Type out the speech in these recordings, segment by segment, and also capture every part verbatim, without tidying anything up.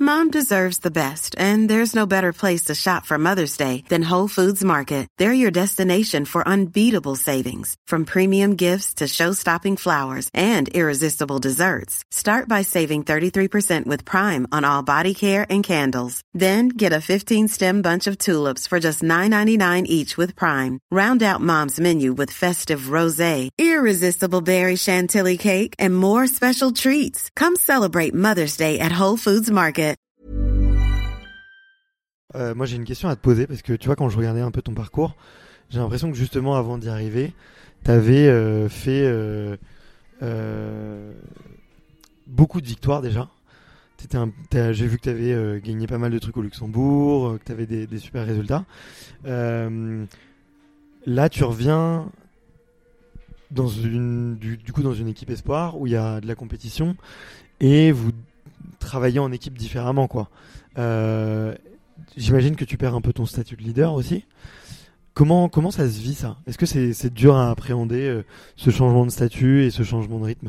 Mom deserves the best, and there's no better place to shop for Mother's Day than Whole Foods Market. They're your destination for unbeatable savings, from premium gifts to show-stopping flowers and irresistible desserts. Start by saving thirty-three percent with Prime on all body care and candles. Then get a fifteen-stem bunch of tulips for just nine ninety-nine each with Prime. Round out Mom's menu with festive rosé, irresistible berry chantilly cake, and more special treats. Come celebrate Mother's Day at Whole Foods Market. Euh, moi j'ai une question à te poser parce que tu vois, quand je regardais un peu ton parcours, j'ai l'impression que justement avant d'y arriver, t'avais euh, fait euh, euh, beaucoup de victoires déjà. T'étais un, t'as, j'ai vu que t'avais euh, gagné pas mal de trucs au Luxembourg, euh, que t'avais des, des super résultats. Euh, là tu reviens dans une, du, du coup dans une équipe espoir où il y a de la compétition et vous travaillez en équipe différemment, quoi. Euh, J'imagine que tu perds un peu ton statut de leader aussi. Comment comment ça se vit ça ? Est-ce que c'est c'est dur à appréhender euh, ce changement de statut et ce changement de rythme ?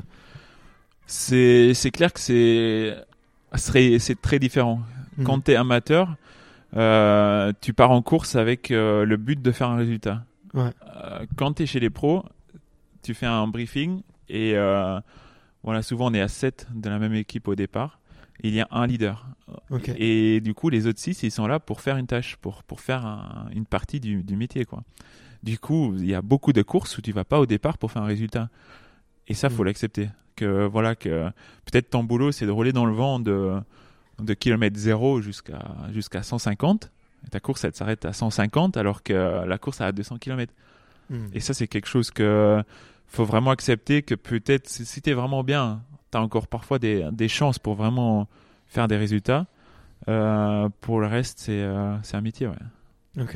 C'est c'est clair que c'est c'est, c'est très différent. Mmh. Quand t'es amateur, euh, tu pars en course avec euh, le but de faire un résultat. Ouais. Euh, quand t'es chez les pros, tu fais un briefing et euh, voilà, souvent on est à sept de la même équipe au départ. Il y a un leader. Okay. Et du coup, les autres six, ils sont là pour faire une tâche, pour, pour faire un, une partie du, du métier, quoi. Du coup, il y a beaucoup de courses où tu vas pas au départ pour faire un résultat. Et ça, mmh. faut l'accepter. Que, voilà, que peut-être ton boulot, c'est de rouler dans le vent de, de kilomètre zéro jusqu'à, jusqu'à cent cinquante. Et ta course, elle s'arrête à cent cinquante, alors que la course, elle a deux cents kilomètres. Mmh. Et ça, c'est quelque chose que faut vraiment accepter, que peut-être, si t'es vraiment bien, t'as encore parfois des, des chances pour vraiment faire des résultats. Euh, pour le reste, c'est, euh, c'est un métier, ouais. Ok.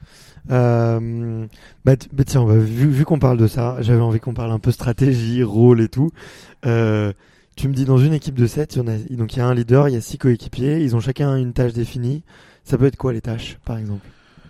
Euh, bah, t- bah tiens, bah, vu, vu qu'on parle de ça, j'avais envie qu'on parle un peu stratégie, rôle et tout. Euh, tu me dis, dans une équipe de sept, il y en a, donc il y a un leader, il y a six coéquipiers, ils ont chacun une tâche définie. Ça peut être quoi les tâches, par exemple ?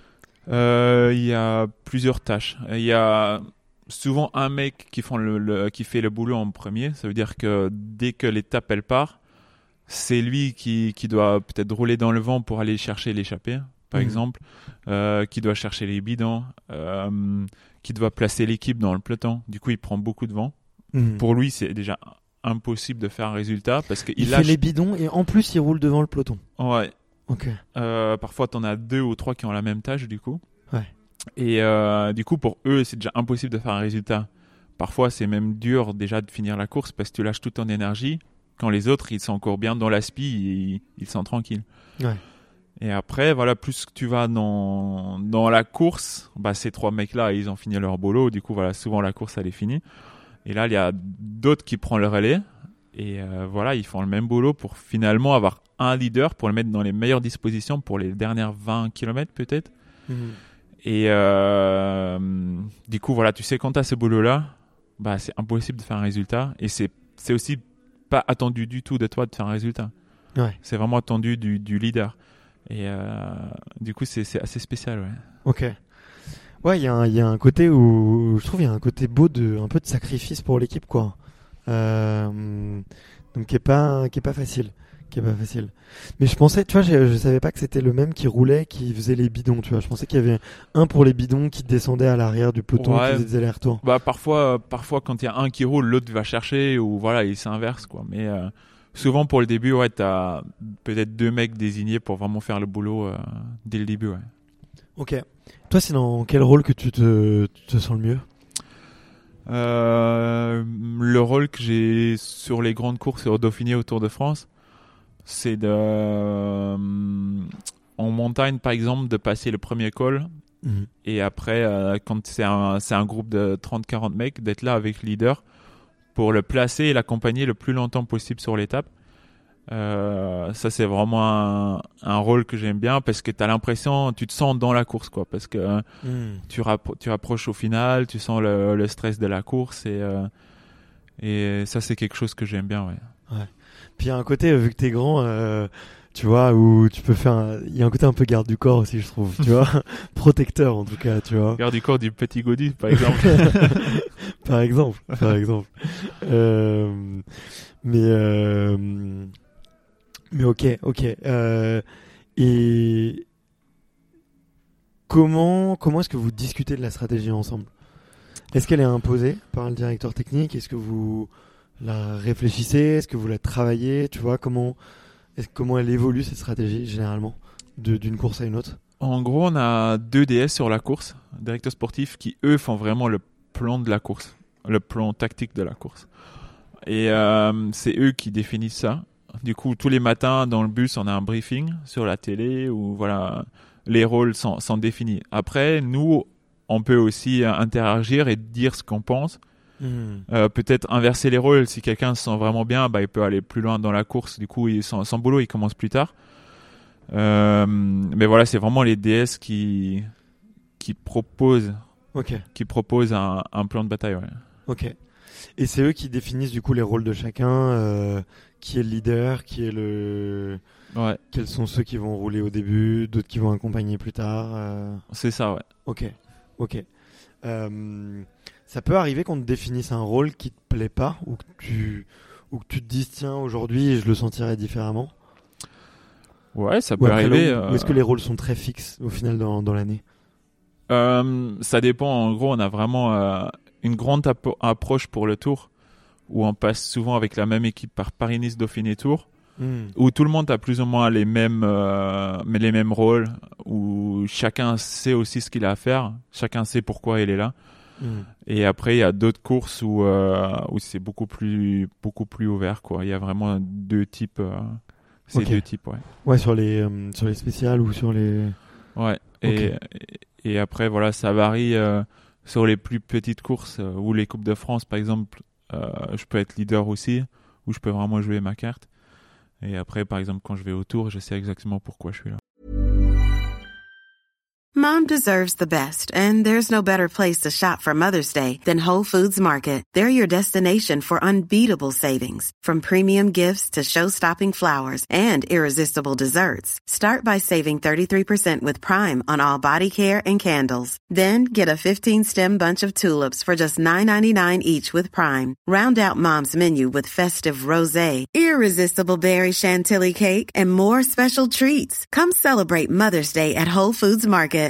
Euh, il y a plusieurs tâches. Il y a souvent un mec qui, font le, le, qui fait le boulot en premier. Ça veut dire que dès que l'étape elle part, c'est lui qui, qui doit peut-être rouler dans le vent pour aller chercher l'échappée, par mmh. exemple, euh, qui doit chercher les bidons, euh, qui doit placer l'équipe dans le peloton. Du coup, il prend beaucoup de vent. Mmh. Pour lui, c'est déjà impossible de faire un résultat parce qu'il il lâche... fait les bidons et en plus, il roule devant le peloton. Ouais. Ok. Euh, parfois, t'en as deux ou trois qui ont la même tâche, du coup. Ouais. Et euh, du coup, pour eux, c'est déjà impossible de faire un résultat. Parfois, c'est même dur déjà de finir la course parce que tu lâches toute ton énergie. Quand les autres, ils sont encore bien dans l'aspi, ils, ils sont tranquilles. Ouais. Et après, voilà, plus que tu vas dans, dans la course, bah, ces trois mecs-là, ils ont fini leur boulot. Du coup, voilà, souvent la course, elle est finie. Et là, il y a d'autres qui prennent le relais. Et euh, voilà, ils font le même boulot pour finalement avoir un leader pour le mettre dans les meilleures dispositions pour les dernières vingt kilomètres peut-être. Mmh. Et euh, du coup, voilà, tu sais, quand tu as ce boulot-là, bah, c'est impossible de faire un résultat. Et c'est, c'est aussi pas attendu du tout de toi de faire un résultat. Ouais. C'est vraiment attendu du, du leader. Et euh, du coup, c'est, c'est assez spécial. Ouais. Ok. Ouais, il y a un, il y a un côté où je trouve il y a un côté beau de un peu de sacrifice pour l'équipe, quoi. Euh, donc qui est pas qui est pas facile, qui est pas facile. Mais je pensais, tu vois, je, je savais pas que c'était le même qui roulait, qui faisait les bidons, tu vois. Je pensais qu'il y avait un pour les bidons qui descendait à l'arrière du peloton, ouais, qui faisait des allers-retours. Bah parfois, parfois quand il y a un qui roule, l'autre va chercher ou voilà, il s'inverse, quoi. Mais euh, souvent pour le début, ouais, t'as peut-être deux mecs désignés pour vraiment faire le boulot euh, dès le début, ouais. Ok. Toi, c'est dans quel rôle que tu te, tu te sens le mieux ? Euh, le rôle que j'ai sur les grandes courses au Dauphiné, au Tour de France, c'est de euh, en montagne par exemple de passer le premier col mmh. et après euh, quand c'est un, c'est un groupe de trente à quarante mecs, d'être là avec le leader pour le placer et l'accompagner le plus longtemps possible sur l'étape. Euh, ça c'est vraiment un, un rôle que j'aime bien parce que t'as l'impression, tu te sens dans la course, quoi, parce que mmh. tu, rappro- tu approches au final, tu sens le, le stress de la course et, euh, et ça c'est quelque chose que j'aime bien, ouais. Ouais. Puis il y a un côté, vu que t'es grand, euh, tu vois, où tu peux faire, il y a un côté un peu garde du corps aussi, je trouve, tu vois, protecteur en tout cas, tu vois. Garde du corps du petit Gaudi, par exemple. par exemple, par exemple. Euh, mais euh, Mais ok, ok. Euh, et comment comment est-ce que vous discutez de la stratégie ensemble? Est-ce qu'elle est imposée par le directeur technique? Est-ce que vous la réfléchissez? Est-ce que vous la travaillez? Tu vois, comment est-ce, comment elle évolue cette stratégie généralement de, d'une course à une autre? En gros, on a deux D S sur la course, directeurs sportifs, qui eux font vraiment le plan de la course, le plan tactique de la course. Et euh, c'est eux qui définissent ça. Du coup, tous les matins dans le bus, on a un briefing sur la télé où voilà, les rôles sont, sont définis. Après, nous, on peut aussi interagir et dire ce qu'on pense. Mmh. Euh, peut-être inverser les rôles. Si quelqu'un se sent vraiment bien, bah, il peut aller plus loin dans la course. Du coup, il, son, son boulot, il commence plus tard. Euh, mais voilà, c'est vraiment les D S qui, qui proposent, okay. qui proposent un, un plan de bataille. Ouais. Ok. Et c'est eux qui définissent du coup les rôles de chacun, euh, qui est le leader, qui est le... Ouais. Quels sont ceux qui vont rouler au début, d'autres qui vont accompagner plus tard. Euh... C'est ça, ouais. Ok, ok. Euh, ça peut arriver qu'on te définisse un rôle qui te plaît pas, ou que tu, ou que tu te dises tiens aujourd'hui je le sentirais différemment. Ouais, ça peut arriver. Là, où, euh... ou est-ce que les rôles sont très fixes au final dans, dans l'année? euh, Ça dépend. En gros, on a vraiment euh, une grande ap- approche pour le Tour, où on passe souvent avec la même équipe par Paris-Nice, Dauphiné, Tour, mmh. où tout le monde a plus ou moins les mêmes, euh, les mêmes rôles, où chacun sait aussi ce qu'il a à faire, chacun sait pourquoi il est là. Mmh. Et après, il y a d'autres courses où, euh, où c'est beaucoup plus, beaucoup plus ouvert, quoi. Il y a vraiment deux types. Euh, c'est okay. deux types, ouais. Ouais, sur les, euh, sur les spéciales ou sur les. Ouais. Okay. Et, et après, voilà, ça varie euh, sur les plus petites courses euh, ou les Coupes de France, par exemple. Euh, je peux être leader aussi, où je peux vraiment jouer ma carte. Et après, par exemple, quand je vais au Tour, je sais exactement pourquoi je suis là. Mom deserves the best, and there's no better place to shop for Mother's Day than Whole Foods Market. They're your destination for unbeatable savings, from premium gifts to show-stopping flowers and irresistible desserts. Start by saving thirty-three percent with Prime on all body care and candles. Then get a fifteen-stem bunch of tulips for just nine ninety-nine each with Prime. Round out Mom's menu with festive rosé, irresistible berry chantilly cake, and more special treats. Come celebrate Mother's Day at Whole Foods Market.